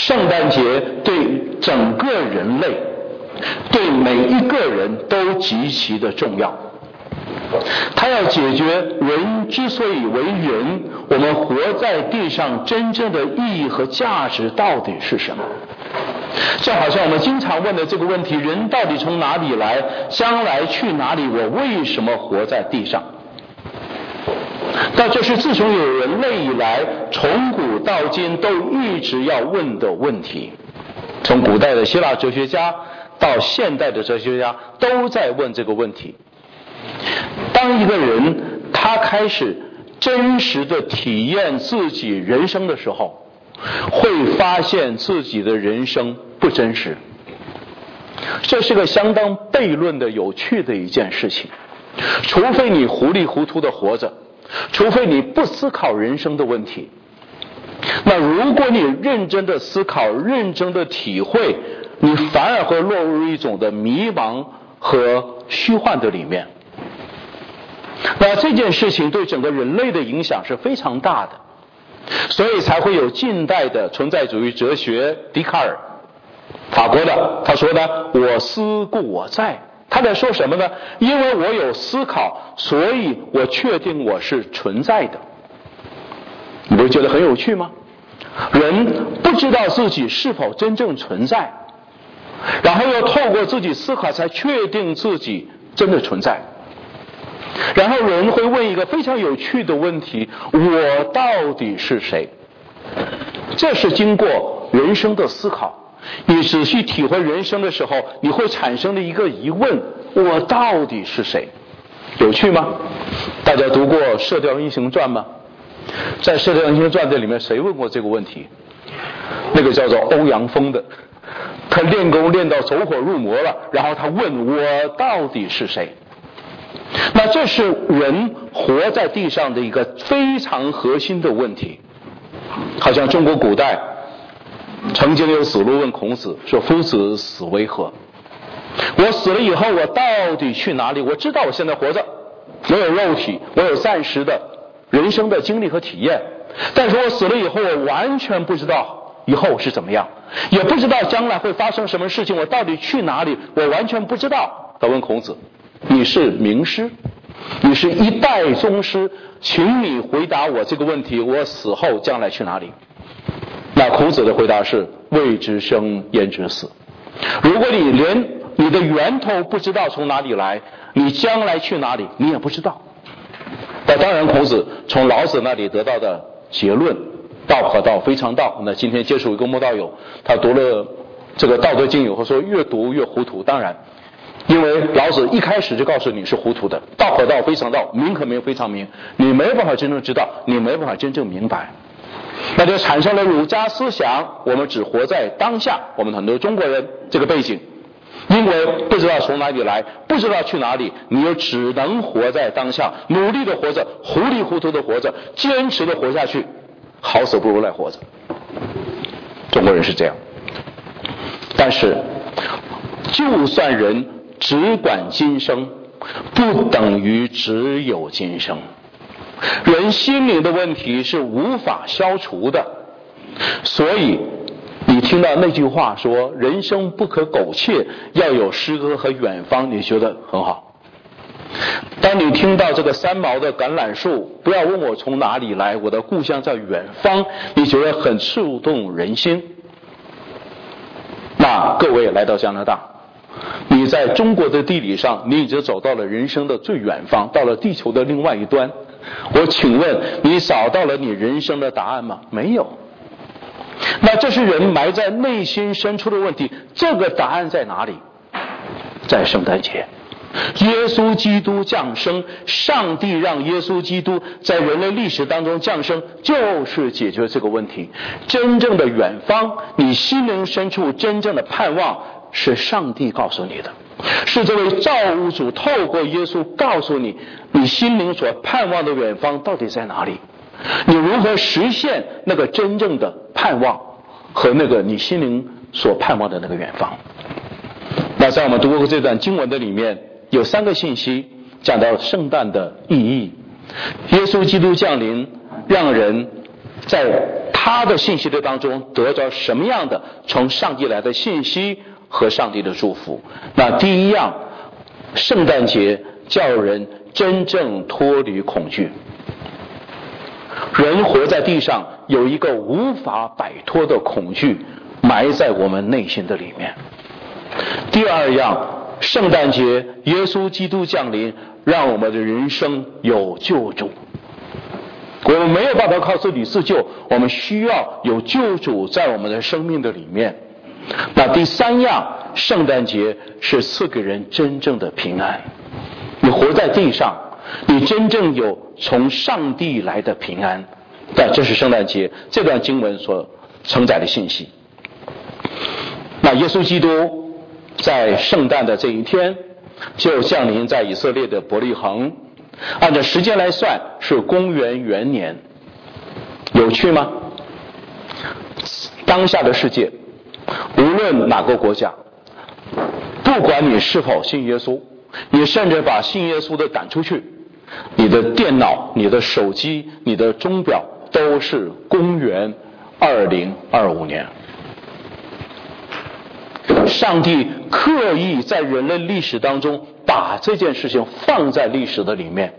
圣诞节对整个人类，对每一个人都极其的重要。它要解决人之所以为人，我们活在地上真正的意义和价值到底是什么。就好像我们经常问的这个问题，人到底从哪里来，将来去哪里，我为什么活在地上。那这是自从有人类以来，从古到今都一直要问的问题。从古代的希腊哲学家到现代的哲学家都在问这个问题。当一个人他开始真实的体验自己人生的时候，会发现自己的人生不真实。这是个相当悖论的有趣的一件事情。除非你糊里糊涂的活着，除非你不思考人生的问题，那如果你认真的思考，认真的体会，你反而会落入一种的迷茫和虚幻的里面。那这件事情对整个人类的影响是非常大的，所以才会有近代的存在主义哲学笛卡尔，法国的，他说的我思故我在。他在说什么呢？因为我有思考，所以我确定我是存在的。你不会觉得很有趣吗？人不知道自己是否真正存在，然后又透过自己思考才确定自己真的存在。然后人会问一个非常有趣的问题：我到底是谁？这是经过人生的思考，你仔细体会人生的时候，你会产生的一个疑问：我到底是谁？有趣吗？大家读过《射雕英雄传》吗？在《射雕英雄传》这里面，谁问过这个问题？那个叫做欧阳锋的，他练功练到走火入魔了，然后他问我到底是谁？那这是人活在地上的一个非常核心的问题。好像中国古代曾经有子路问孔子说：夫子死为何？我死了以后我到底去哪里？我知道我现在活着，我有肉体，我有暂时的人生的经历和体验，但是我死了以后我完全不知道以后是怎么样，也不知道将来会发生什么事情，我到底去哪里我完全不知道。他问孔子：你是名师，你是一代宗师，请你回答我这个问题，我死后将来去哪里？那孔子的回答是：未知生焉知死。如果你连你的源头不知道从哪里来，你将来去哪里你也不知道。那当然孔子从老子那里得到的结论，道可道非常道。那今天接触一个慕道友，他读了这个道德经以后说越读越糊涂。当然因为老子一开始就告诉你是糊涂的，道可道非常道，名可名非常名，你没办法真正知道，你没办法真正明白，那就产生了儒家思想，我们只活在当下。我们很多中国人这个背景，因为不知道从哪里来，不知道去哪里，你又只能活在当下，努力的活着，糊里糊涂的活着，坚持的活下去，好死不如赖活着。中国人是这样。但是就算人只管今生，不等于只有今生。人心灵的问题是无法消除的，所以你听到那句话说人生不可苟且，要有诗歌和远方，你觉得很好。当你听到这个三毛的橄榄树，不要问我从哪里来，我的故乡在远方，你觉得很触动人心。那各位来到加拿大，你在中国的地理上，你已经走到了人生的最远方，到了地球的另外一端。我请问你找到了你人生的答案吗？没有。那这是人埋在内心深处的问题，这个答案在哪里？在圣诞节。耶稣基督降生，上帝让耶稣基督在人类历史当中降生，就是解决这个问题。真正的远方，你心灵深处真正的盼望，是上帝告诉你的，是这位造物主透过耶稣告诉你，你心灵所盼望的远方到底在哪里，你如何实现那个真正的盼望和那个你心灵所盼望的那个远方。那在我们读过这段经文的里面，有3个信息讲到圣诞的意义。耶稣基督降临，让人在他的信息的当中得着什么样的从上帝来的信息和上帝的祝福。那第一样，圣诞节叫人真正脱离恐惧。人活在地上有一个无法摆脱的恐惧埋在我们内心的里面。第二样，圣诞节耶稣基督降临，让我们的人生有救主。我们没有办法靠自己自救，我们需要有救主在我们的生命的里面。那第三样，圣诞节是赐给人真正的平安。你活在地上，你真正有从上帝来的平安。但这是圣诞节这段经文所承载的信息。那耶稣基督在圣诞的这一天就降临在以色列的伯利恒，按照时间来算是公元元年。有趣吗？当下的世界无论哪个国家，不管你是否信耶稣，你甚至把信耶稣的赶出去，你的电脑、你的手机、你的钟表都是公元2025年。上帝刻意在人类历史当中把这件事情放在历史的里面，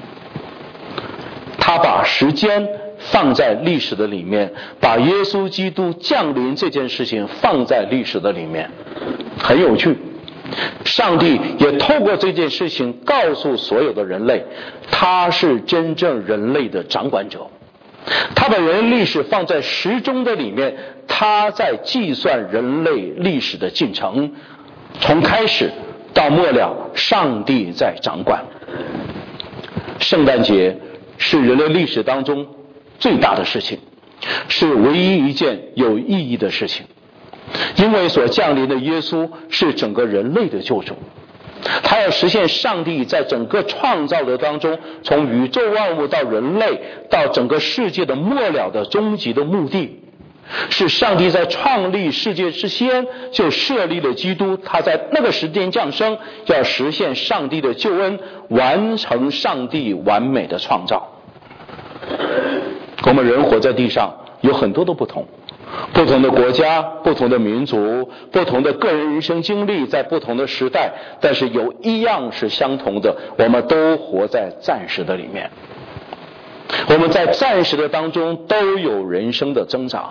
他把时间放在历史的里面，把耶稣基督降临这件事情放在历史的里面，很有趣。上帝也透过这件事情告诉所有的人类，他是真正人类的掌管者。他把人类历史放在时钟的里面，他在计算人类历史的进程，从开始到末了，上帝在掌管。圣诞节是人类历史当中最大的事情，是唯一一件有意义的事情，因为所降临的耶稣是整个人类的救主。他要实现上帝在整个创造的当中，从宇宙万物到人类到整个世界的末了的终极的目的，是上帝在创立世界之先就设立了基督，他在那个时间降生，要实现上帝的救恩，完成上帝完美的创造。我们人活在地上有很多的不同的国家，不同的民族，不同的个人人生经历，在不同的时代，但是有一样是相同的，我们都活在暂时的里面。我们在暂时的当中都有人生的挣扎。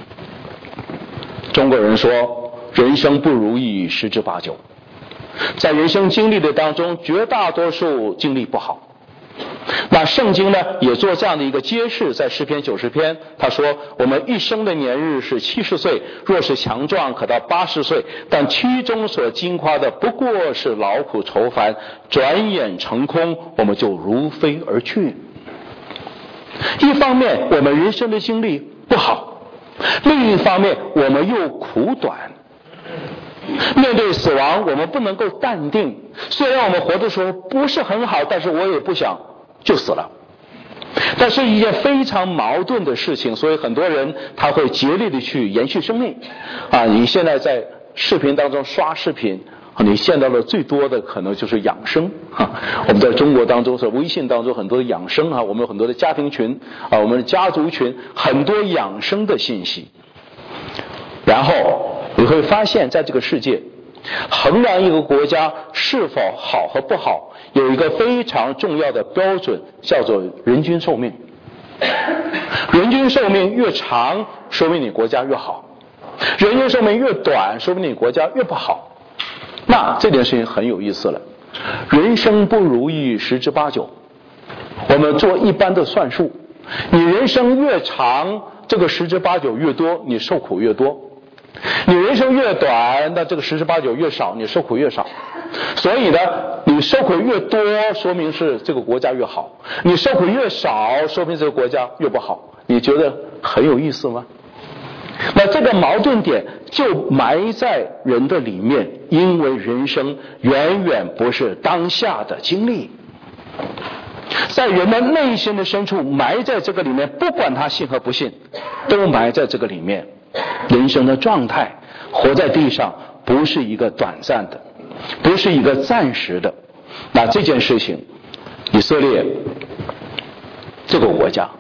中国人说人生不如意十之八九，在人生经历的当中，绝大多数经历不好。那圣经呢也做这样的一个揭示，在诗篇90篇他说，我们一生的年日是70岁，若是强壮可到80岁，但其中所经夸的不过是劳苦愁烦，转眼成空，我们就如飞而去。一方面我们人生的经历不好，另一方面我们又苦短。面对死亡我们不能够淡定，虽然我们活的时候不是很好，但是我也不想就死了。但是一件非常矛盾的事情，所以很多人他会竭力的去延续生命你现在在视频当中刷视频，你见到的最多的可能就是养生我们在中国当中是微信当中很多的养生我们有很多的家庭群我们的家族群，很多养生的信息。然后你会发现在这个世界衡量一个国家是否好和不好，有一个非常重要的标准，叫做人均寿命。人均寿命越长，说明你国家越好；人均寿命越短，说明你国家越不好。那这件事情很有意思了，人生不如意十之八九。我们做一般的算术，你人生越长，这个十之八九越多，你受苦越多；你人生越短，那这个十之八九越少，你受苦越少。所以呢，你受苦越多，说明是这个国家越好；你受苦越少，说明这个国家越不好。你觉得很有意思吗？那这个矛盾点就埋在人的里面，因为人生远远不是当下的经历，在人们内心的深处埋在这个里面，不管他信和不信，都埋在这个里面。人生的状态，活在地上不是一个短暂的，不是一个暂时的。那这件事情，以色列这个国家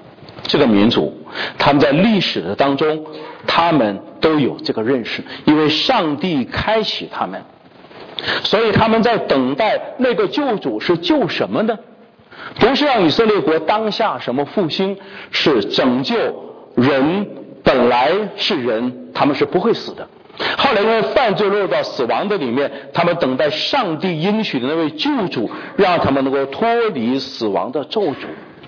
这个民族，他们在历史的当中，他们都有这个认识，因为上帝开启他们，所以他们在等待那个救主是救什么呢？不是让以色列国当下什么复兴，是拯救人，本来是人，他们是不会死的。后来因为犯罪落入到死亡的里面，他们等待上帝应许的那位救主，让他们能够脱离死亡的咒诅。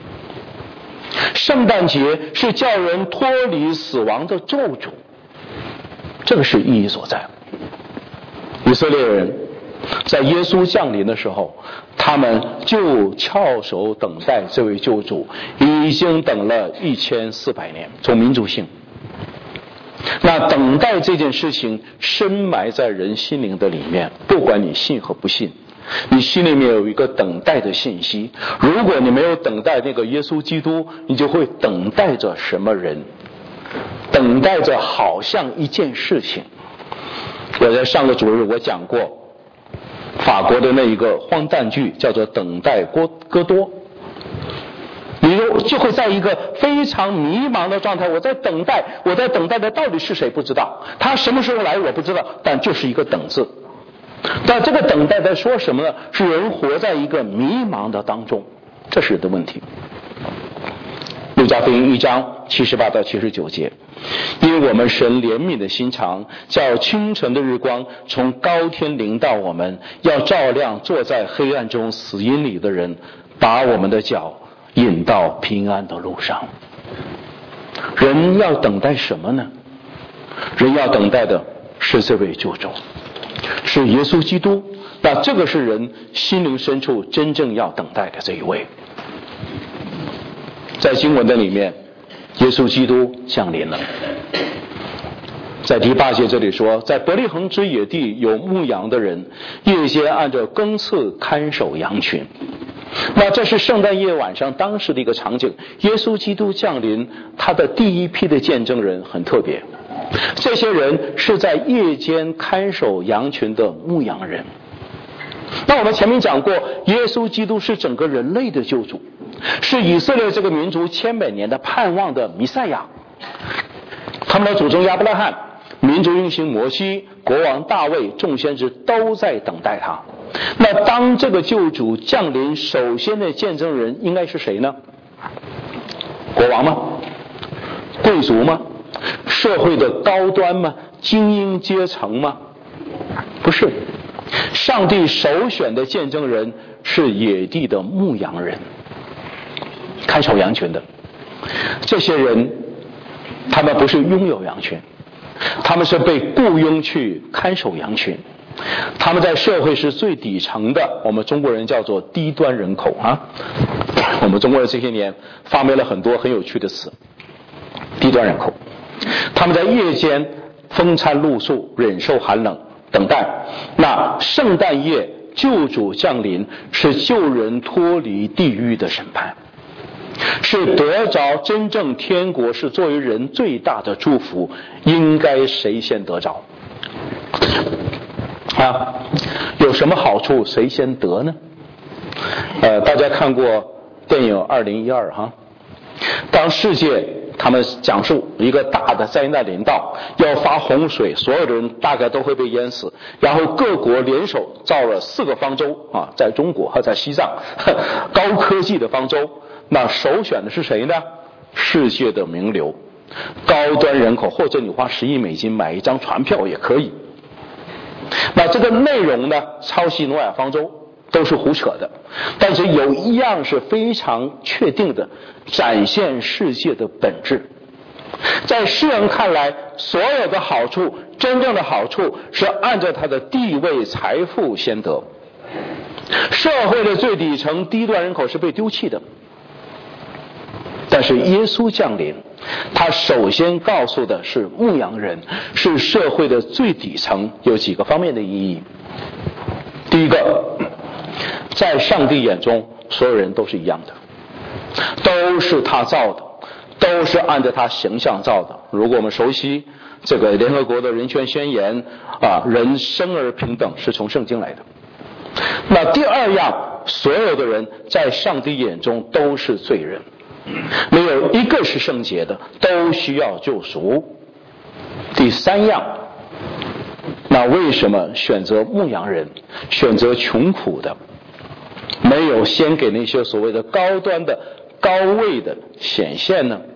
圣诞节是叫人脱离死亡的咒诅，这个是意义所在。以色列人在耶稣降临的时候，他们就翘首等待这位救主，已经等了1400年，从民族性。那等待这件事情深埋在人心灵的里面，不管你信和不信，你心里面有一个等待的信息。如果你没有等待那个耶稣基督，你就会等待着什么人，等待着好像一件事情。我在上个主日我讲过法国的那一个荒诞剧，叫做《等待戈多》。你就会在一个非常迷茫的状态，我在等待的到底是谁不知道，他什么时候来我不知道，但就是一个等字。但这个等待在说什么呢？是人活在一个迷茫的当中，这是人的问题。路加福音1章78到79节，因我们神怜悯的心肠，叫清晨的日光从高天临到我们，要照亮坐在黑暗中死荫里的人，把我们的脚引到平安的路上。人要等待什么呢？人要等待的是这位救主，是耶稣基督。那这个是人心灵深处真正要等待的这一位。在经文的里面，耶稣基督降临了。在第8节这里说，在伯利恒之野地有牧羊的人，夜间按着更次看守羊群。那这是圣诞夜晚上当时的一个场景。耶稣基督降临，他的第一批的见证人很特别，这些人是在夜间看守羊群的牧羊人。那我们前面讲过，耶稣基督是整个人类的救主，是以色列这个民族1100年的盼望的弥赛亚。他们的祖宗亚伯拉罕、民族英雄摩西、国王大卫、众先知都在等待他。那当这个救主降临，首先的见证人应该是谁呢？国王吗？贵族吗？社会的高端吗？精英阶层吗？不是。上帝首选的见证人是野地的牧羊人，看守羊群的。这些人他们不是拥有羊群，他们是被雇佣去看守羊群。他们在社会是最底层的，我们中国人叫做低端人口啊。我们中国人这些年发明了很多很有趣的词，低端人口。他们在夜间风餐露宿，忍受寒冷，等待那圣诞夜救主降临，是救人脱离地狱的审判，是得着真正天国，是作为人最大的祝福。应该谁先得着啊？有什么好处谁先得呢？大家看过电影2012哈？当世界他们讲述一个大的灾难临到，要发洪水，所有的人大概都会被淹死，然后各国联手造了4个方舟啊，在中国和在西藏高科技的方舟。那首选的是谁呢？世界的名流，高端人口，或者你花10亿美金买一张船票也可以。那这个内容呢，抄袭诺亚方舟都是胡扯的，但是有一样是非常确定的，展现世界的本质。在世人看来，所有的好处，真正的好处是按照他的地位财富先得，社会的最底层低端人口是被丢弃的。但是耶稣降临，他首先告诉的是牧羊人是社会的最底层，有几个方面的意义。第一个，在上帝眼中所有人都是一样的，都是他造的，都是按照他形象造的。如果我们熟悉这个联合国的人权宣言啊，人生而平等是从圣经来的。那第二样，所有的人在上帝眼中都是罪人， 没有一个是圣洁的，都需要救赎。第三样，那为什么选择牧羊人，选择穷苦的，没有先给那些所谓的高端的高位的显现呢？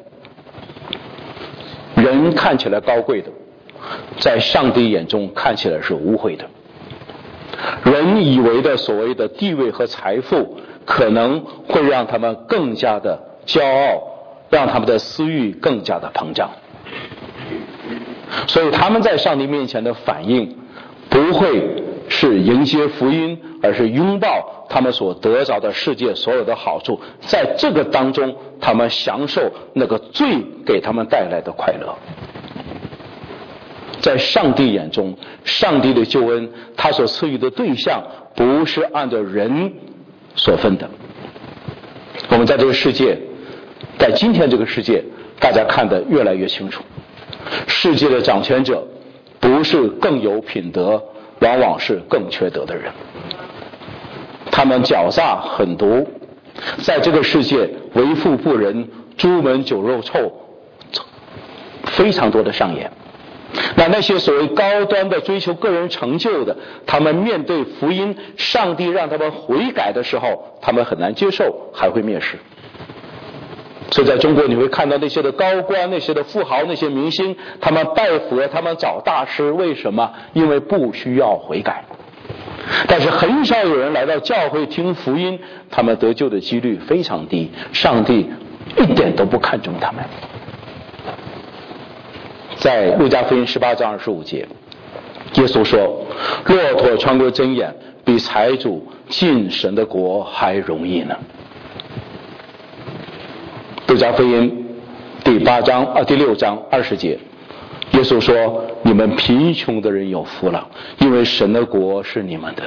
人看起来高贵的，在上帝眼中看起来是污秽的。人以为的所谓的地位和财富，可能会让他们更加的骄傲，让他们的私欲更加的膨胀。所以他们在上帝面前的反应，不会是迎接福音，而是拥抱他们所得着的世界所有的好处，在这个当中他们享受那个罪给他们带来的快乐。在上帝眼中，上帝的救恩他所赐予的对象不是按照人所分的。我们在这个世界，在今天这个世界，大家看得越来越清楚，世界的掌权者不是更有品德，往往是更缺德的人。他们狡诈狠毒，在这个世界为富不仁，朱门酒肉臭，非常多的上演。那些所谓高端的追求个人成就的，他们面对福音，上帝让他们悔改的时候，他们很难接受，还会蔑视。所以在中国你会看到那些的高官，那些的富豪，那些明星，他们拜佛，他们找大师，为什么？因为不需要悔改。但是很少有人来到教会听福音，他们得救的几率非常低，上帝一点都不看重他们。在路加福音18章25节，耶稣说，骆驼穿过针眼，比财主进神的国还容易呢。路加福音第6章20节，耶稣说，你们贫穷的人有福了，因为神的国是你们的。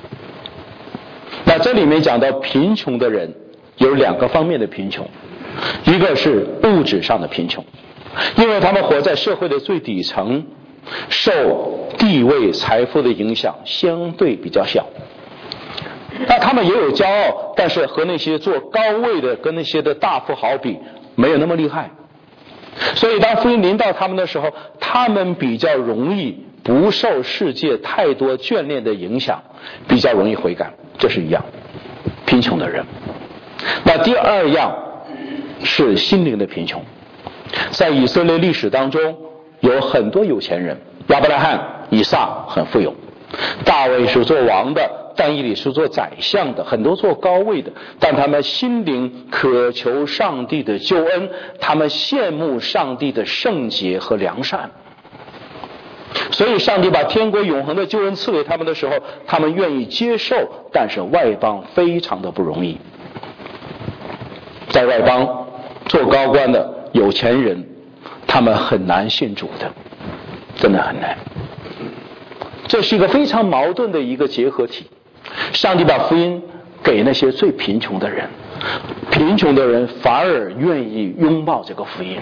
那这里面讲到贫穷的人有2个方面的贫穷，一个是物质上的贫穷，因为他们活在社会的最底层，受地位财富的影响相对比较小。那他们也有骄傲，但是和那些做高位的跟那些的大富豪比，没有那么厉害。所以当福音临到他们的时候，他们比较容易不受世界太多眷恋的影响，比较容易悔改，这是一样贫穷的人。那第二样是心灵的贫穷。在以色列历史当中，有很多有钱人，亚伯拉罕、以撒很富有，大卫是做王的，但以理是做宰相的，很多做高位的，但他们心灵渴求上帝的救恩，他们羡慕上帝的圣洁和良善。所以上帝把天国永恒的救恩赐给他们的时候，他们愿意接受，但是外邦非常的不容易。在外邦做高官的有钱人，他们很难信主的，真的很难。这是一个非常矛盾的一个结合体。上帝把福音给那些最贫穷的人，贫穷的人反而愿意拥抱这个福音。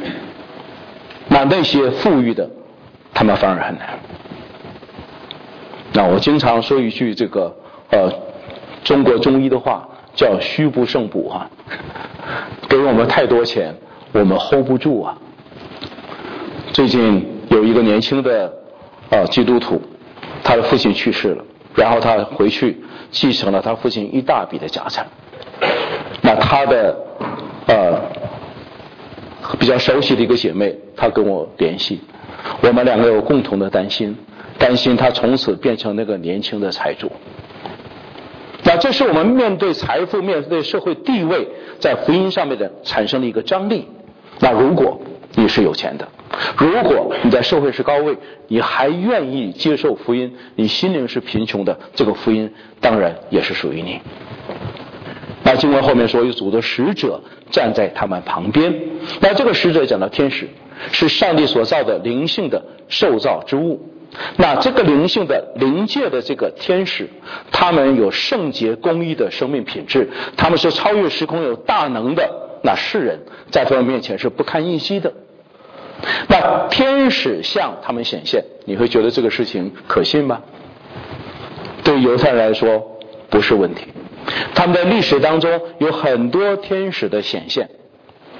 那些富裕的，他们反而很难。那我经常说一句中国中医的话，叫虚不胜补啊，给我们太多钱，我们 hold 不住啊。最近有一个年轻的基督徒，他的父亲去世了，然后他回去继承了他父亲一大笔的家产。那他的比较熟悉的一个姐妹，她跟我联系，我们2个有共同的担心他从此变成那个年轻的财主。那这是我们面对财富、面对社会地位，在福音上面的产生的一个张力。那如果你是有钱的，如果你在社会是高位，你还愿意接受福音，你心灵是贫穷的，这个福音当然也是属于你。那经文后面说，有主的使者站在他们旁边。那这个使者讲到天使，是上帝所造的灵性的受造之物。那这个灵性的灵界的这个天使，他们有圣洁公义的生命品质，他们是超越时空有大能的。那世人在他们面前是不堪一击的。那天使向他们显现，你会觉得这个事情可信吗？对犹太人来说不是问题。他们在历史当中有很多天使的显现，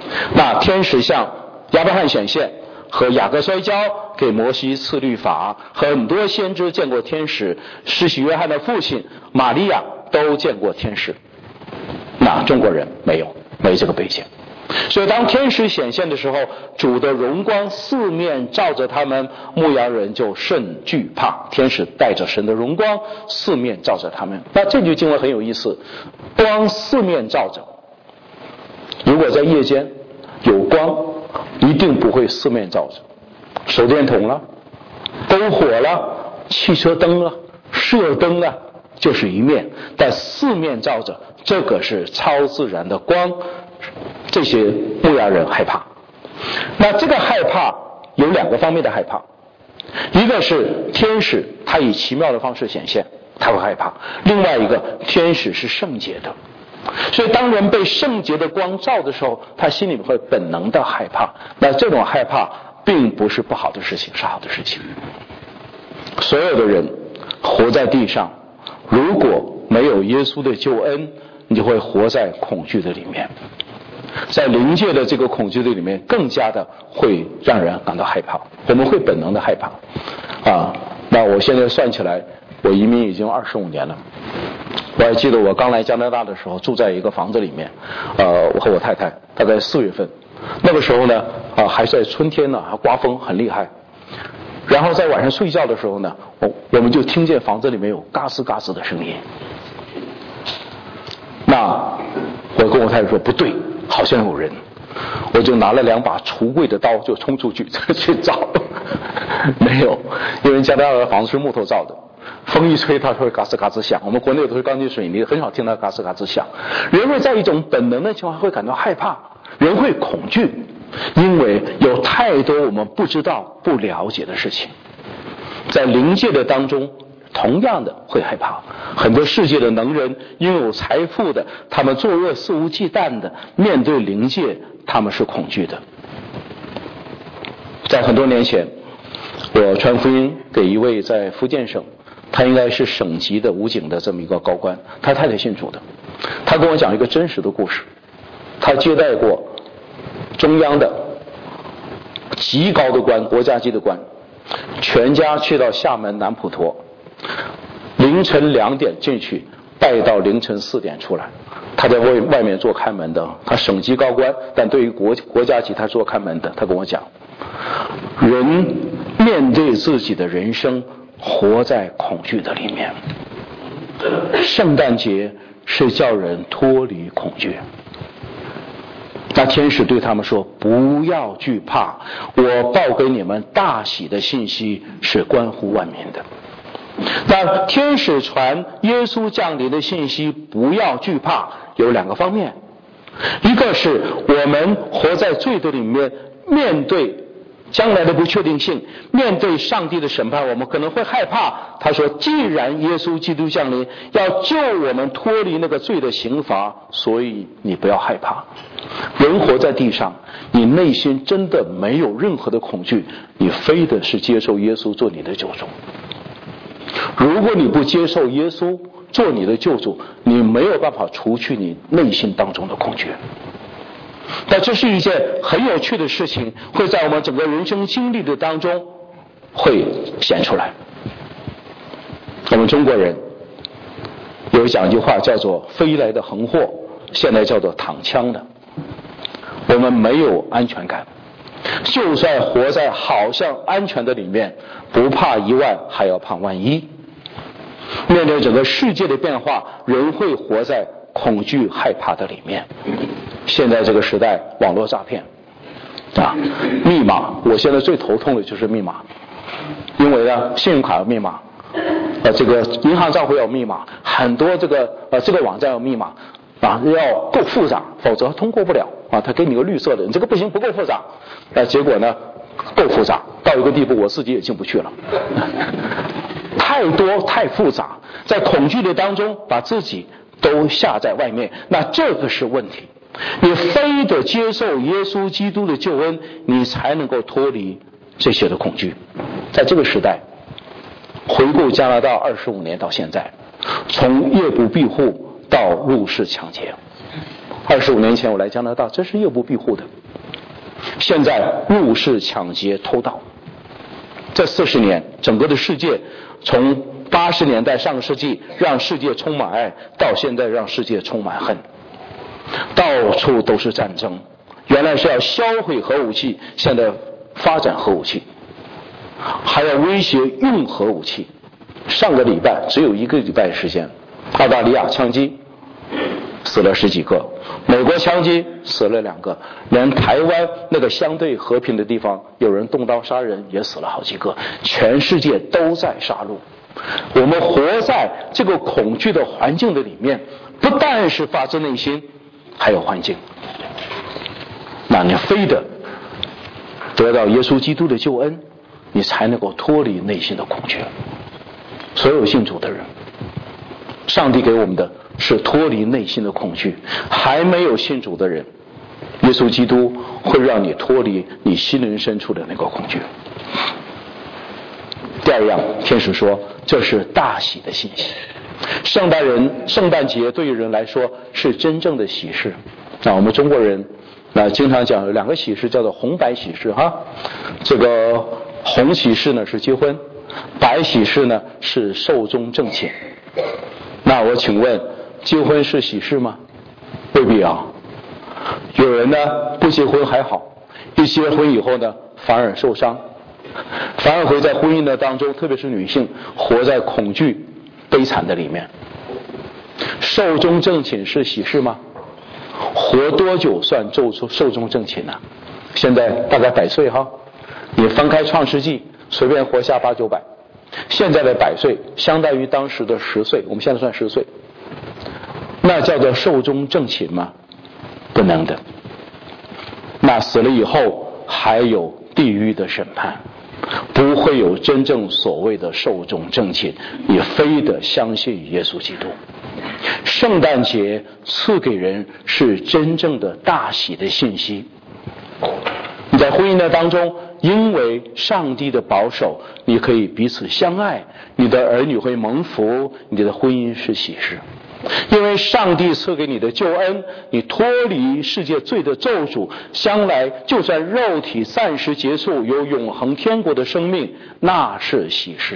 那天使向亚伯翰显现，和雅各摔跤，给摩西赐律法，很多先知见过天使，施洗约翰的父亲玛利亚都见过天使。那中国人没这个背景。所以当天使显现的时候，主的荣光四面照着他们，牧羊人就甚惧怕。天使带着神的荣光四面照着他们。那这句经文很有意思，光四面照着，如果在夜间有光，一定不会四面照着。手电筒了，篝火了，汽车灯了，射灯啊，就是一面，但四面照着，这个是超自然的光。这些牧羊人害怕。那这个害怕有两个方面的害怕，一个是天使他以奇妙的方式显现，他会害怕；另外一个，天使是圣洁的，所以当人被圣洁的光照的时候，他心里会本能的害怕。那这种害怕并不是不好的事情，是好的事情。所有的人活在地上，如果没有耶稣的救恩，你就会活在恐惧的里面，在灵界的这个恐惧的里面，更加的会让人感到害怕，我们会本能的害怕那我现在算起来，我移民已经25年了。我还记得我刚来加拿大的时候，住在一个房子里面，我和我太太，大概4月份，那个时候呢，还在春天呢，还刮风很厉害。然后在晚上睡觉的时候呢，我们就听见房子里面有嘎吱嘎吱的声音。那我跟我太太说不对，好像有人，我就拿了2把橱柜的刀就冲出去去找，没有，因为加拿大的房子是木头造的，风一吹它会嘎吱嘎吱响，我们国内都是钢筋水泥，很少听到嘎吱嘎吱响。人会在一种本能的情况下会感到害怕，人会恐惧，因为有太多我们不知道不了解的事情。在灵界的当中同样的会害怕，很多世界的能人，拥有财富的，他们作恶肆无忌惮的，面对灵界他们是恐惧的。在很多年前，我传福音给一位在福建省，他应该是省级的武警的这么一个高官，他太太信主的。他跟我讲一个真实的故事，他接待过中央的极高的官，国家级的官，全家去到厦门南普陀，凌晨2点进去，拜到凌晨4点出来。他在外面做看门的，他省级高官，但对于国家级他做看门的。他跟我讲，人面对自己的人生，活在恐惧的里面。圣诞节是叫人脱离恐惧。那天使对他们说，不要惧怕，我报给你们大喜的信息是关乎万民的。那天使传耶稣降临的信息，不要惧怕，有2个方面，一个是我们活在罪的里面，面对将来的不确定性，面对上帝的审判，我们可能会害怕。他说，既然耶稣基督降临，要救我们脱离那个罪的刑罚，所以你不要害怕。人活在地上，你内心真的没有任何的恐惧，你非得是接受耶稣做你的救主。如果你不接受耶稣做你的救主，你没有办法除去你内心当中的恐惧。但这是一件很有趣的事情，会在我们整个人生经历的当中会显出来。我们中国人有讲一句话叫做飞来的横祸，现在叫做躺枪的。我们没有安全感，就算活在好像安全的里面，不怕1万还要怕万一。面对整个世界的变化，人会活在恐惧害怕的里面。现在这个时代，网络诈骗密码，我现在最头痛的就是密码，因为呢，信用卡有密码，这个银行账户要密码，很多这个网站要密码要够复杂，否则通过不了他给你个绿色的，你这个不行，不够复杂。结果呢，够复杂到一个地步，我自己也进不去了。太多太复杂，在恐惧的当中把自己都下在外面，那这个是问题。你非得接受耶稣基督的救恩，你才能够脱离这些的恐惧。在这个时代，回顾加拿大25年到现在，从夜不闭户到入室抢劫。25年前我来加拿大，这是夜不闭户的。 现在入室抢劫偷盗。这40年，整个的世界从80年代上个世纪让世界充满爱，到现在让世界充满恨，到处都是战争。原来是要销毁核武器，现在发展核武器，还要威胁用核武器。上个礼拜只有1个礼拜时间，澳大利亚枪击死了10几个，美国枪击死了2个，连台湾那个相对和平的地方有人动刀杀人也死了好几个，全世界都在杀戮。我们活在这个恐惧的环境的里面，不但是发自内心，还有环境。那你非得得到耶稣基督的救恩，你才能够脱离内心的恐惧。所有信主的人，上帝给我们的是脱离内心的恐惧。还没有信主的人，耶稣基督会让你脱离你心灵深处的那个恐惧。第二样，天使说这是大喜的信息。圣诞节对于人来说是真正的喜事。那我们中国人经常讲有2个喜事，叫做红白喜事哈。这个红喜事呢是结婚，白喜事呢是寿终正寝。那我请问，结婚是喜事吗？未必啊。有人呢不结婚还好，一结婚以后呢反而受伤，反而会在婚姻的当中，特别是女性，活在恐惧悲惨的里面。寿终正寝是喜事吗？活多久算寿终正寝呢？现在大概100岁哈，你翻开创世纪随便活下8、900，现在的100岁相当于当时的10岁，我们现在算10岁，那叫做寿终正寝吗？不能的。那死了以后还有地狱的审判，不会有真正所谓的寿终正寝，你非得相信耶稣基督。圣诞节赐给人是真正的大喜的信息。你在婚姻的当中，因为上帝的保守，你可以彼此相爱，你的儿女会蒙福，你的婚姻是喜事。因为上帝赐给你的救恩，你脱离世界罪的咒诅，将来就算肉体暂时结束，有永恒天国的生命，那是喜事。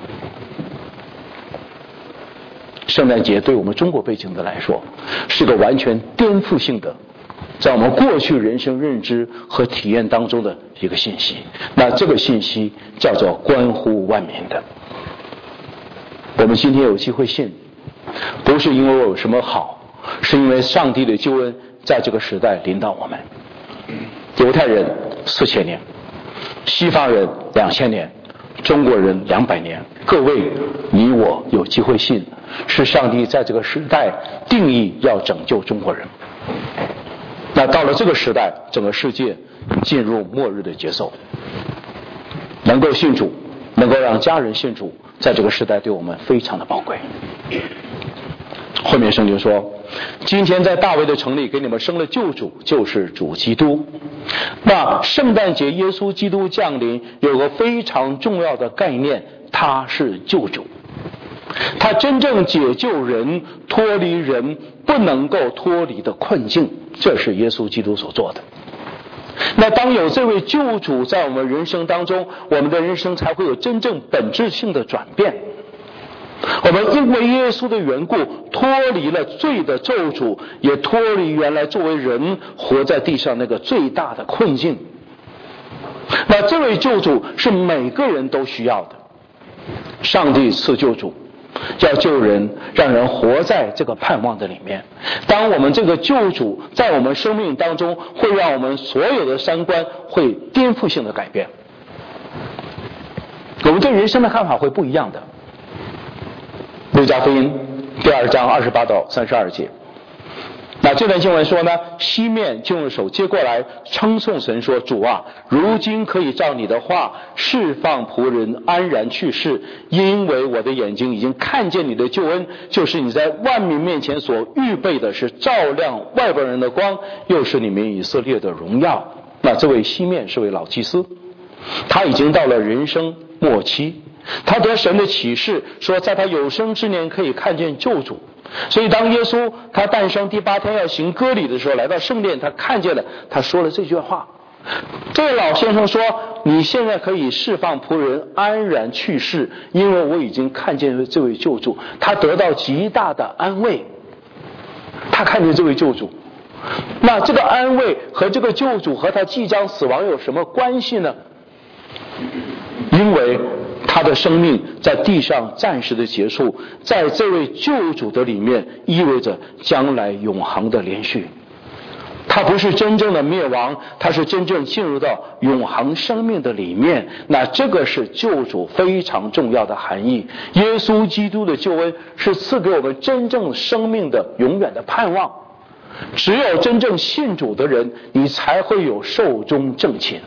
圣诞节对我们中国背景的来说是个完全颠覆性的，在我们过去人生认知和体验当中的一个信息。那这个信息叫做关乎万民的。我们今天有机会信，不是因为我有什么好，是因为上帝的救恩在这个时代临到我们。犹太人4000年，西方人2000年，中国人200年。各位，你我有机会信，是上帝在这个时代定义要拯救中国人。那到了这个时代，整个世界进入末日的节奏。能够信主，能够让家人信主，在这个时代对我们非常的宝贵。后面圣经说，今天在大卫的城里给你们生了救主，就是主基督。那圣诞节耶稣基督降临有个非常重要的概念，他是救主。他真正解救人，脱离人不能够脱离的困境，这是耶稣基督所做的。那当有这位救主在我们人生当中，我们的人生才会有真正本质性的转变。我们因为耶稣的缘故脱离了罪的咒诅，也脱离原来作为人活在地上那个最大的困境。那这位救主是每个人都需要的。上帝赐救主，要救人，让人活在这个盼望的里面。当我们这个救主在我们生命当中，会让我们所有的三观会颠覆性的改变，我们对人生的看法会不一样的。路加福音第2章28到32节，那这段经文说呢，西面就用手接过来称颂神说，主啊，如今可以照你的话释放仆人安然去世，因为我的眼睛已经看见你的救恩，就是你在万民面前所预备的，是照亮外邦人的光，又是你们以色列的荣耀。那这位西面是位老祭司，他已经到了人生末期，他得神的启示说，在他有生之年可以看见救主。所以当耶稣他诞生第8天要行割礼的时候，来到圣殿，他看见了，他说了这句话， 这位老先生说，你现在可以释放仆人安然去世，因为我已经看见这位救主，他得到极大的安慰。他看见这位救主，那这个安慰和这个救主和他即将死亡有什么关系呢？因为他的生命在地上暂时的结束，在这位救主的里面意味着将来永恒的连续。他不是真正的灭亡，他是真正进入到永恒生命的里面。那这个是救主非常重要的含义。耶稣基督的救恩是赐给我们真正生命的永远的盼望。只有真正信主的人，你才会有寿终正寝。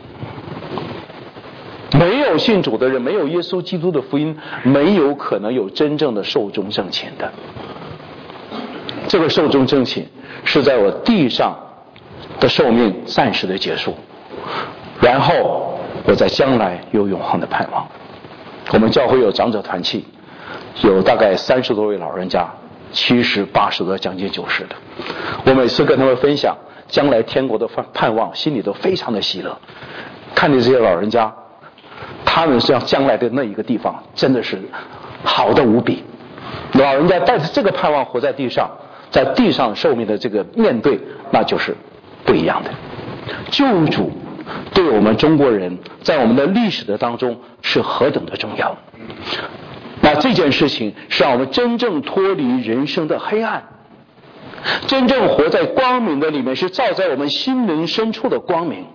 没有信主的人，没有耶稣基督的福音，没有可能有真正的寿终正寝的。这个寿终正寝是在我地上的寿命暂时的结束，然后我在将来有永恒的盼望。我们教会有长者团契，有大概30多位老人家，70、80多，将近90的。我每次跟他们分享将来天国的盼望，心里都非常的喜乐。看见这些老人家，他们像将来的那一个地方真的是好的无比。老人家带着这个盼望活在地上，在地上寿命的这个面对，那就是不一样的。救主对我们中国人在我们的历史的当中是何等的重要。那这件事情是让我们真正脱离人生的黑暗，真正活在光明的里面，是照在我们心灵深处的光明。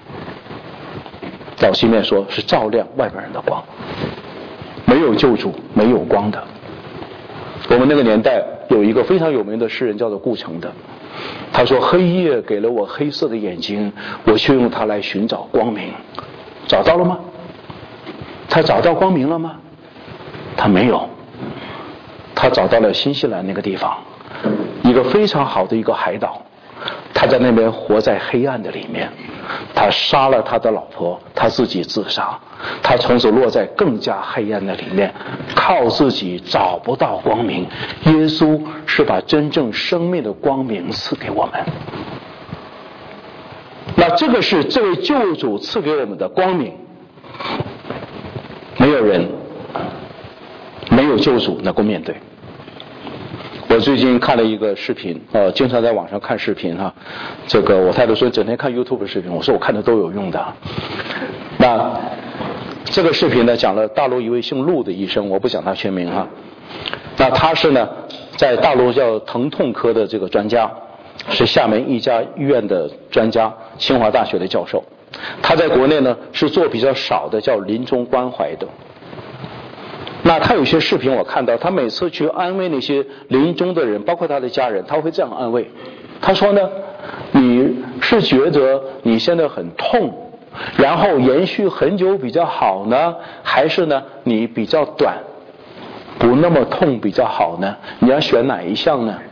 早期面说是照亮外边人的光，没有救主没有光的。我们那个年代有一个非常有名的诗人叫做顾城的，他说黑夜给了我黑色的眼睛，我却用它来寻找光明。找到了吗？他找到光明了吗？他没有。他找到了新西兰那个地方，一个非常好的一个海岛，他在那边活在黑暗的里面，他杀了他的老婆，他自己自杀，他从此落在更加黑暗的里面，靠自己找不到光明。耶稣是把真正生命的光明赐给我们，那这个是这位救主赐给我们的光明。没有人没有救主能够面对。我最近看了一个视频，经常在网上看视频哈。这个我太太说整天看 YouTube 视频，我说我看的都有用的。那这个视频呢，讲了大陆一位姓陆的医生，我不讲他全名哈。那他是呢，在大陆叫疼痛科的这个专家，是厦门一家医院的专家，清华大学的教授。他在国内呢是做比较少的叫临终关怀的。那他有些视频我看到，他每次去安慰那些临终的人，包括他的家人，他会这样安慰。他说呢，你是觉得你现在很痛，然后延续很久比较好呢，还是呢你比较短，不那么痛比较好呢？你要选哪一项呢？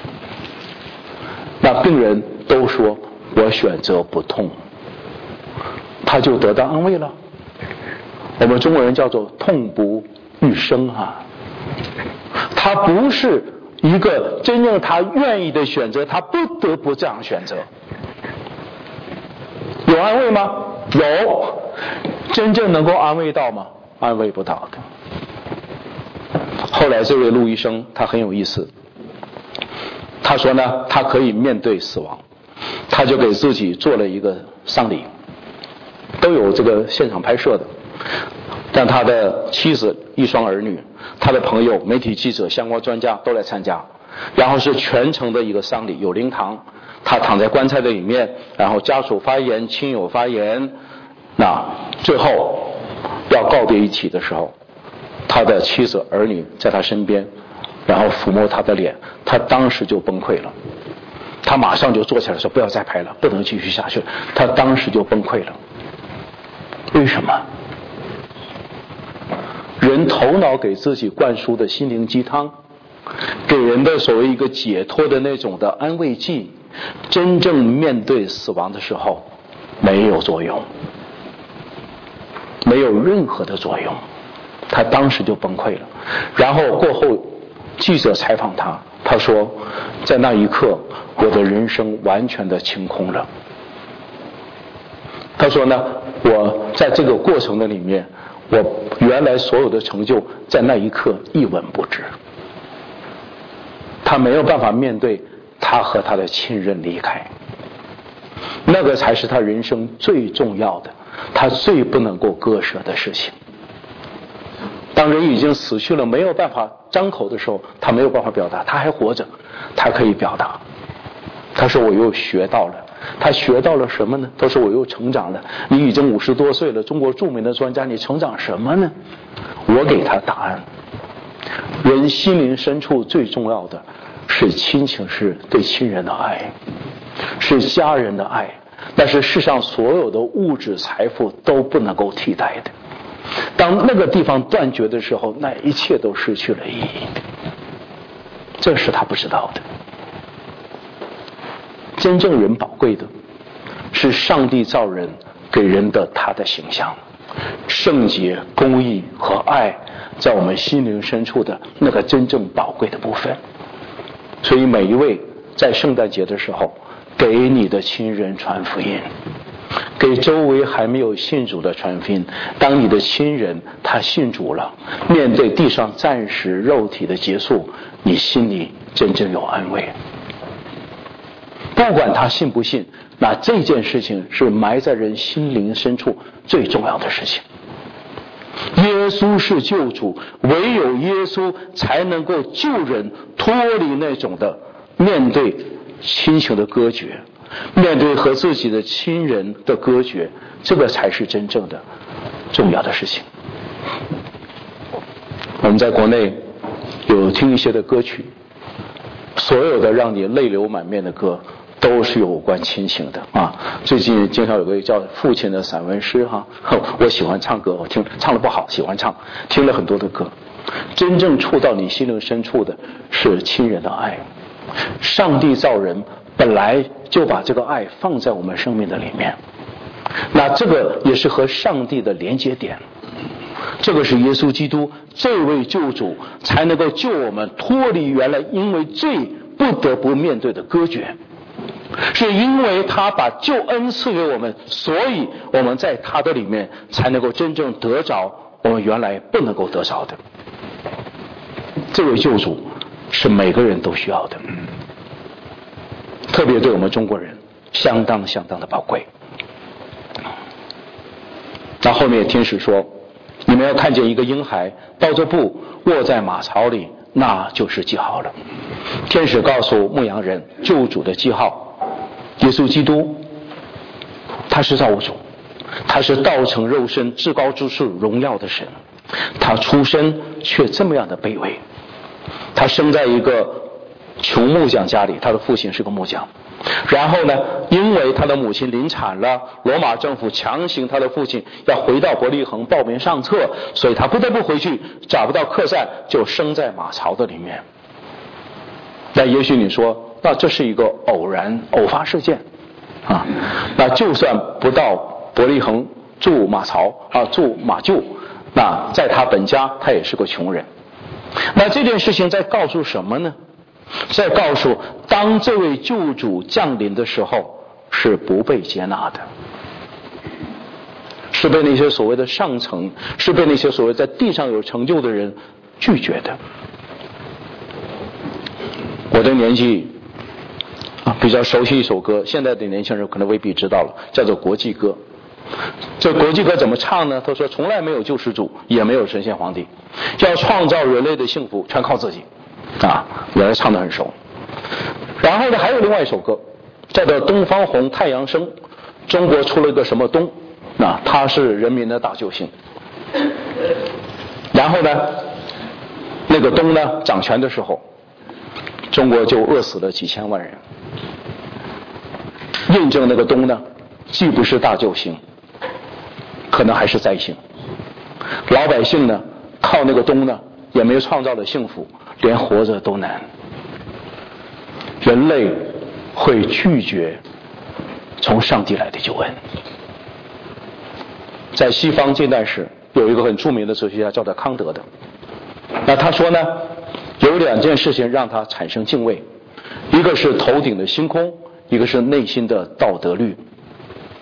那病人都说我选择不痛，他就得到安慰了。我们中国人叫做痛不欲生啊，他不是一个真正他愿意的选择，他不得不这样选择。有安慰吗？有。真正能够安慰到吗？安慰不到的。后来这位陆医生他很有意思，他说呢，他可以面对死亡，他就给自己做了一个丧礼，都有这个现场拍摄的。但他的妻子、一双儿女、他的朋友、媒体记者、相关专家都来参加，然后是全程的一个丧礼，有灵堂，他躺在棺材的里面，然后家属发言，亲友发言，那最后要告别一起的时候，他的妻子、儿女在他身边，然后抚摸他的脸，他当时就崩溃了，他马上就坐起来说不要再拍了，不能继续下去了，他当时就崩溃了。为什么？人头脑给自己灌输的心灵鸡汤，给人的所谓一个解脱的那种的安慰剂，真正面对死亡的时候没有作用，没有任何的作用，他当时就崩溃了。然后过后记者采访他，他说在那一刻我的人生完全的清空了。 他说呢，我在这个过程的里面，我原来所有的成就在那一刻一文不值。他没有办法面对他和他的亲人离开，那个才是他人生最重要的，他最不能够割舍的事情。当人已经死去了，没有办法张口的时候，他没有办法表达，他还活着，他可以表达。他说我又学到了，他学到了什么呢？他说我又成长了。你已经50多岁了，中国著名的专家，你成长什么呢？我给他答案。人心灵深处最重要的是亲情，是对亲人的爱，是家人的爱，那是世上所有的物质财富都不能够替代的。当那个地方断绝的时候，那一切都失去了意义。这是他不知道的。真正人宝贵的是上帝造人给人的他的形象，圣洁、公义和爱在我们心灵深处的那个真正宝贵的部分。所以每一位在圣诞节的时候，给你的亲人传福音，给周围还没有信主的传福音。当你的亲人他信主了，面对地上暂时肉体的结束，你心里真正有安慰。不管他信不信，那这件事情是埋在人心灵深处最重要的事情。耶稣是救主，唯有耶稣才能够救人脱离那种的面对亲情的割绝，面对和自己的亲人的割绝，这个才是真正的重要的事情。我们在国内有听一些的歌曲，所有的让你泪流满面的歌都是有关亲情的啊！最近经常有个叫父亲的散文诗哈，我喜欢唱歌，我唱得不好，喜欢唱，听了很多的歌。真正触到你心灵深处的是亲人的爱。上帝造人本来就把这个爱放在我们生命的里面，那这个也是和上帝的连接点。这个是耶稣基督这位救主才能够救我们脱离原来因为罪不得不面对的割绝。是因为他把救恩赐给我们，所以我们在他的里面才能够真正得着我们原来不能够得着的。这位救主是每个人都需要的，特别对我们中国人相当的宝贵。那后面天使说，你们要看见一个婴孩包着布卧在马槽里，那就是记号了。天使告诉牧羊人救主的记号，耶稣基督他是造物主，他是道成肉身至高之处荣耀的神，他出身却这么样的卑微。他生在一个穷木匠家里，他的父亲是个木匠，然后呢，因为他的母亲临产了，罗马政府强行他的父亲要回到伯利恒报名上册，所以他不得不回去，找不到客栈，就生在马槽的里面。但也许你说，那这是一个偶发事件啊，那就算不到伯利恒住马槽啊，住马厩，那在他本家他也是个穷人。那这件事情在告诉什么呢？在告诉当这位救主降临的时候是不被接纳的，是被那些所谓的上层，是被那些所谓在地上有成就的人拒绝的。我的年纪比较熟悉一首歌，现在的年轻人可能未必知道了，叫做国际歌。这国际歌怎么唱呢？他说从来没有救世主，也没有神仙皇帝，要创造人类的幸福全靠自己啊，原来唱得很熟。然后呢，还有另外一首歌叫做东方红太阳升，中国出了一个什么东，那他是人民的大救星。然后呢，那个东呢掌权的时候，中国就饿死了几千万人，印证那个东呢既不是大救星，可能还是灾星。老百姓呢靠那个东呢也没创造了幸福，连活着都难。人类会拒绝从上帝来的救恩。在西方近代史有一个很著名的哲学家叫做康德的，那他说呢，有两件事情让他产生敬畏，一个是头顶的星空，一个是内心的道德律。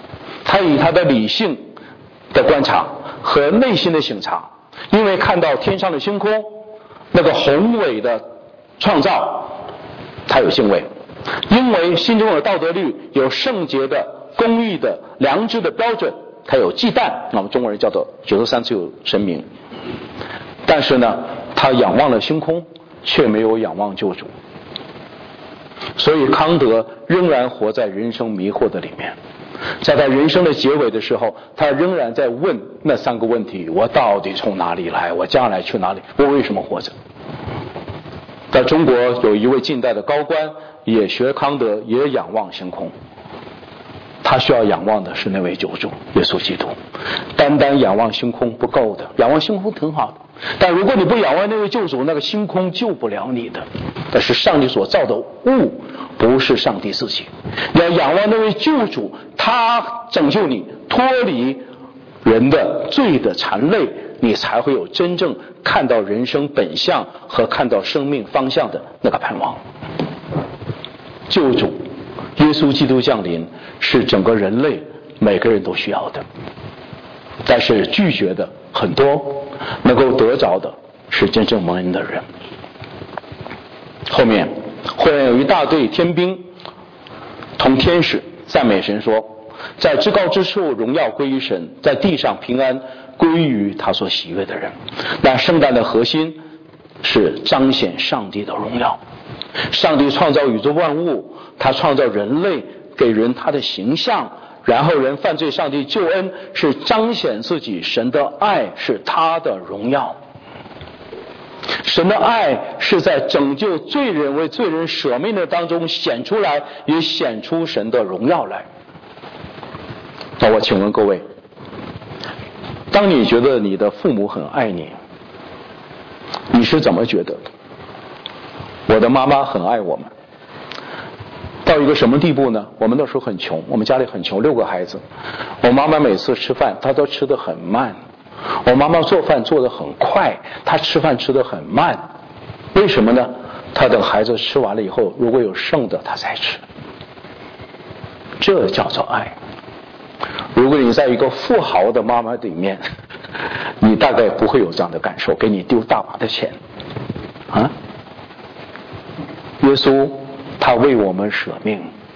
他以他的理性的观察和内心的省察，因为看到天上的星空那个宏伟的创造，他有敬畏；因为心中有道德律，有圣洁的、公义的、良知的标准，他有忌惮，那我们中国人叫做93次有神明。但是呢，他仰望了星空，却没有仰望救主。所以康德仍然活在人生迷惑的里面，在他人生的结尾的时候，他仍然在问那3个问题：我到底从哪里来？我将来去哪里？我为什么活着？在中国有一位近代的高官也学康德，也仰望星空。他需要仰望的是那位救主耶稣基督，单单仰望星空不够的，仰望星空挺好的，但如果你不仰望那位救主，那个星空救不了你的，那是上帝所造的物，不是上帝自己。你要仰望那位救主，他拯救你脱离人的罪的缠累，你才会有真正看到人生本相和看到生命方向的那个盼望。救主耶稣基督降临是整个人类每个人都需要的，但是拒绝的很多，能够得着的是真正蒙恩的人。后面忽然有一大队天兵同天使赞美神说，在至高之处荣耀归于神，在地上平安归于他所喜悦的人。那圣诞的核心是彰显上帝的荣耀。上帝创造宇宙万物，他创造人类，给人他的形象，然后人犯罪，上帝救恩是彰显自己，神的爱是他的荣耀。神的爱是在拯救罪人为罪人舍命的当中显出来，也显出神的荣耀来。那我请问各位，当你觉得你的父母很爱你，你是怎么觉得的？我的妈妈很爱我们，到一个什么地步呢？我们那时候很穷，我们家里很穷，6个孩子。我妈妈每次吃饭她都吃得很慢，我妈妈做饭做得很快，她吃饭吃得很慢。为什么呢？她等孩子吃完了以后，如果有剩的她才吃。这叫做爱。如果你在一个富豪的妈妈里面，你大概不会有这样的感受，给你丢大把的钱啊。耶稣他为我们舍命，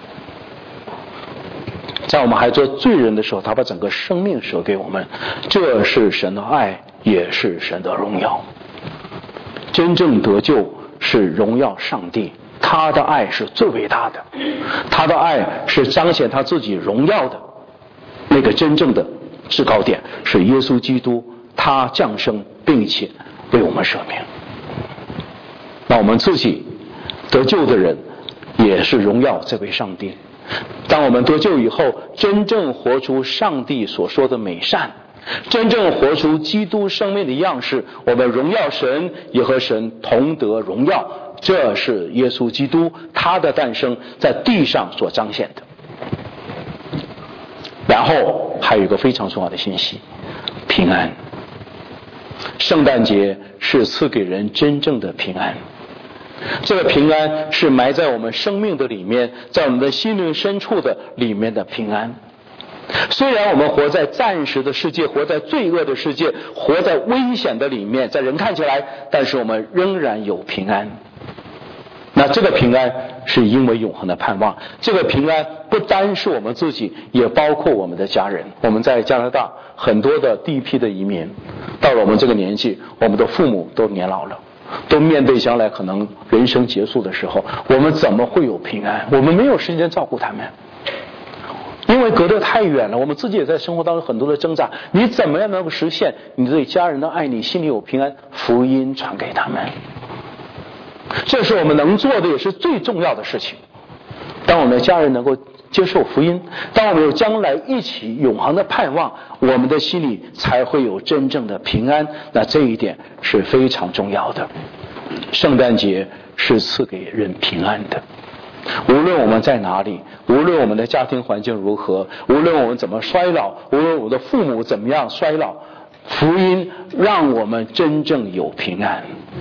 在我们还做罪人的时候，他把整个生命舍给我们，这是神的爱，也是神的荣耀。真正得救是荣耀上帝，他的爱是最伟大的，他的爱是彰显他自己荣耀的那个真正的制高点，是耶稣基督他降生并且为我们舍命。那我们自己得救的人也是荣耀这位上帝。当我们得救以后，真正活出上帝所说的美善，真正活出基督生命的样式，我们荣耀神，也和神同得荣耀。这是耶稣基督他的诞生在地上所彰显的。然后还有一个非常重要的信息，平安。圣诞节是赐给人真正的平安，这个平安是埋在我们生命的里面，在我们的心灵深处的里面的平安。虽然我们活在暂时的世界，活在罪恶的世界，活在危险的里面，在人看起来，但是我们仍然有平安。那这个平安是因为永恒的盼望，这个平安不单是我们自己，也包括我们的家人。我们在加拿大很多的第一批的移民，到了我们这个年纪，我们的父母都年老了，都面对将来可能人生结束的时候，我们怎么会有平安？我们没有时间照顾他们，因为隔得太远了。我们自己也在生活当中很多的挣扎，你怎么样能够实现你对家人的爱，你心里有平安？福音传给他们，这是我们能做的，也是最重要的事情。当我们的家人能够接受福音，当我们有将来一起永恒的盼望，我们的心里才会有真正的平安。那这一点是非常重要的。圣诞节是赐给人平安的，无论我们在哪里，无论我们的家庭环境如何，无论我们怎么衰老，无论我的父母怎么样衰老，福音让我们真正有平安。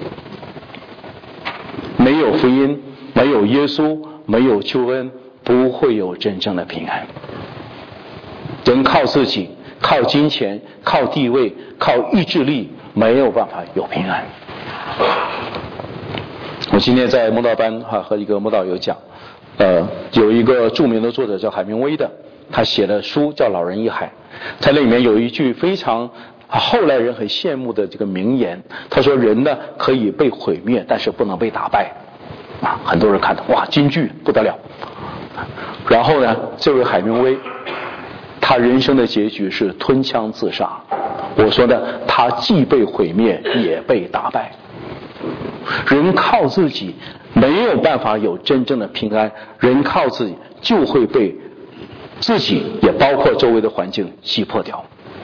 没有福音，没有耶稣，没有救恩，不会有真正的平安。 人靠自己、靠金钱、靠地位、靠意志力，没有办法有平安。我今天在慕道班和一个慕道友讲，有一个著名的作者叫海明威的，他写的书叫《老人与海》，在那里面有一句非常后来人很羡慕的这个名言，他说人呢可以被毁灭，但是不能被打败。很多人看到哇，金句不得了。然后呢，这位海明威他人生的结局是吞枪自杀。我说呢，他既被毁灭也被打败。人靠自己没有办法有真正的平安，人靠自己就会被自己也包括周围的环境击破掉。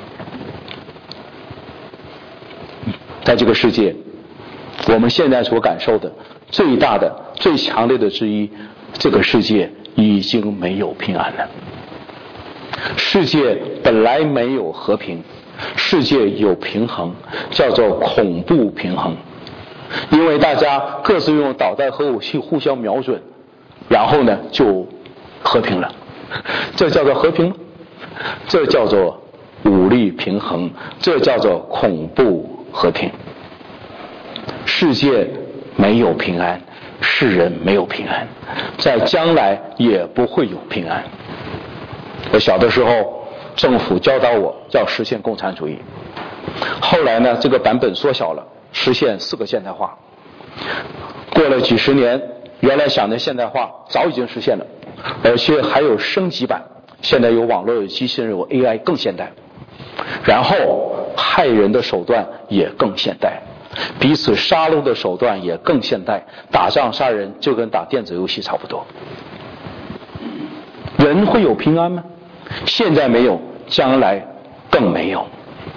在这个世界，我们现在所感受的最大的最强烈的之一，这个世界已经没有平安了。世界本来没有和平，世界有平衡，叫做恐怖平衡。因为大家各自用导弹和武器互相瞄准，然后呢就和平了。这叫做和平吗？这叫做武力平衡，这叫做恐怖和平。世界没有平安，世人没有平安，在将来也不会有平安。我小的时候，政府教导我要实现共产主义，后来呢，这个版本缩小了，实现4个现代化。过了几十年，原来想的现代化早已经实现了，而且还有升级版，现在有网络、有机器人、有 AI 更现代。然后害人的手段也更现代，彼此杀戮的手段也更现代，打仗杀人就跟打电子游戏差不多。人会有平安吗？现在没有，将来更没有。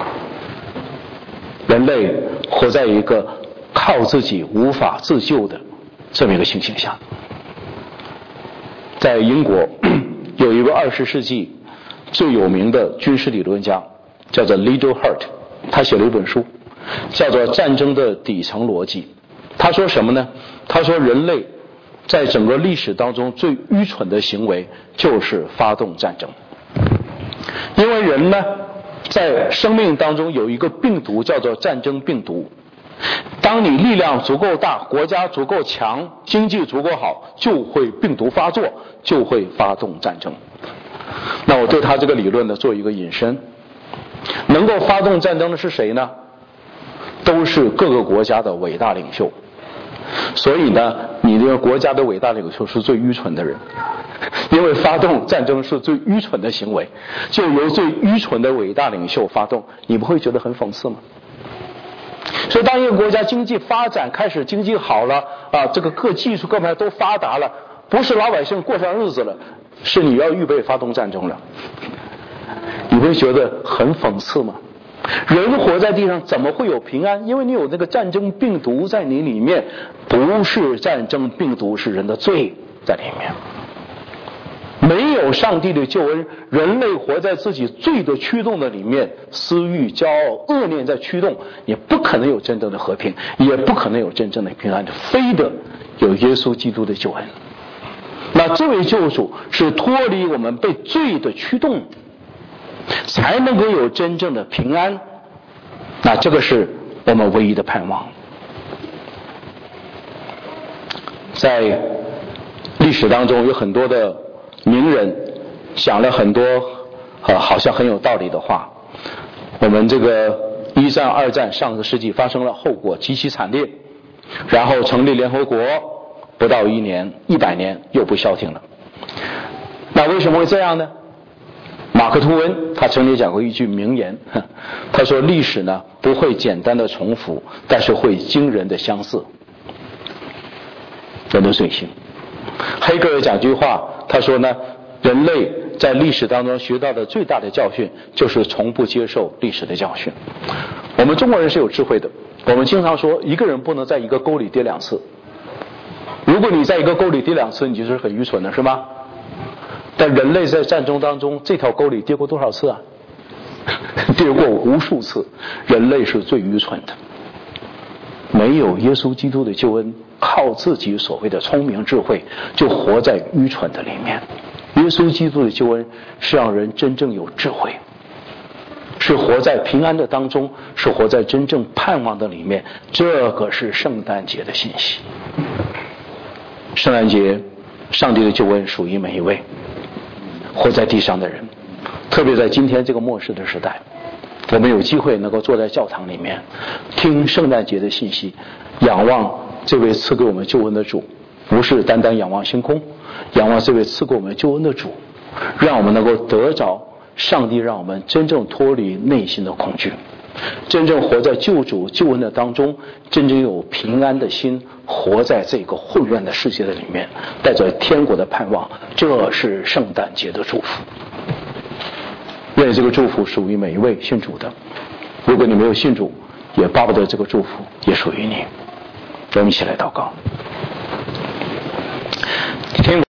人类活在一个靠自己无法自救的这么一个情形下。在英国有一个20世纪最有名的军事理论家，叫做 Liddell Hurt， 他写了一本书叫做《战争的底层逻辑》。他说什么呢？他说人类在整个历史当中最愚蠢的行为就是发动战争。因为人呢在生命当中有一个病毒叫做战争病毒，当你力量足够大，国家足够强，经济足够好，就会病毒发作，就会发动战争。那我对他这个理论呢做一个引申，能够发动战争的是谁呢？都是各个国家的伟大领袖。所以呢，你这个国家的伟大领袖是最愚蠢的人，因为发动战争是最愚蠢的行为，就由最愚蠢的伟大领袖发动，你不会觉得很讽刺吗？所以当一个国家经济发展开始，经济好了这个各技术各方面都发达了，不是老百姓过上日子了，是你要预备发动战争了，你会觉得很讽刺吗？人活在地上怎么会有平安？因为你有那个战争病毒在你里面，不是战争病毒，是人的罪在里面。没有上帝的救恩，人类活在自己罪的驱动的里面，私欲、骄傲、恶念在驱动，也不可能有真正的和平，也不可能有真正的平安，非得有耶稣基督的救恩。那这位救主是脱离我们被罪的驱动，才能够有真正的平安。那这个是我们唯一的盼望。在历史当中有很多的名人讲了很多好像很有道理的话。我们这个1战2战上个世纪发生了，后果极其惨烈，然后成立联合国不到1年100年又不消停了。那为什么会这样呢？马克吐温他曾经讲过一句名言，他说历史呢不会简单的重复，但是会惊人的相似。人的罪行。黑格尔讲句话，他说呢，人类在历史当中学到的最大的教训就是从不接受历史的教训。我们中国人是有智慧的，我们经常说一个人不能在一个沟里跌2次。如果你在一个沟里跌2次，你就是很愚蠢的，是吗？但人类在战争当中这条沟里跌过多少次啊？跌过无数次。人类是最愚蠢的，没有耶稣基督的救恩，靠自己所谓的聪明智慧就活在愚蠢的里面。于耶稣基督的救恩是让人真正有智慧，是活在平安的当中，是活在真正盼望的里面。这个是圣诞节的信息。圣诞节，上帝的救恩属于每一位活在地上的人，特别在今天这个末世的时代，我们有机会能够坐在教堂里面听圣诞节的信息，仰望这位赐给我们救恩的主，不是单单仰望星空，仰望这位赐给我们救恩的主，让我们能够得着上帝让我们真正脱离内心的恐惧，真正活在救主救恩的当中，真正有平安的心，活在这个混乱的世界的里面，带着天国的盼望。这是圣诞节的祝福。愿这个祝福属于每一位信主的，如果你没有信主，也巴不得这个祝福也属于你。我们一起来祷告。